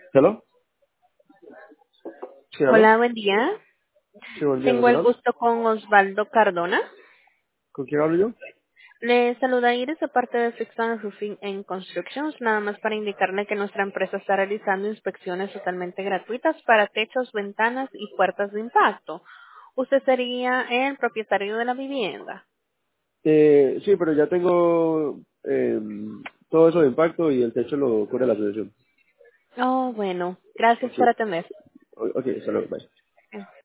¿Hello? Sí, ¿aló? Hola, buen día. Sí, buen día, ¿con Tengo quién el hablo? gusto con Osvaldo Cardona. ¿Con quién hablo yo? Le saluda Iris de parte de Fixan Roofing and Constructions, nada más para indicarle que nuestra empresa está realizando inspecciones totalmente gratuitas para techos, ventanas y puertas de impacto. Usted sería el propietario de la vivienda. Sí, pero ya tengo todo eso de impacto y el techo lo cubre la asociación. Oh, bueno. Gracias Ok, por atender. ok, hasta luego, bye.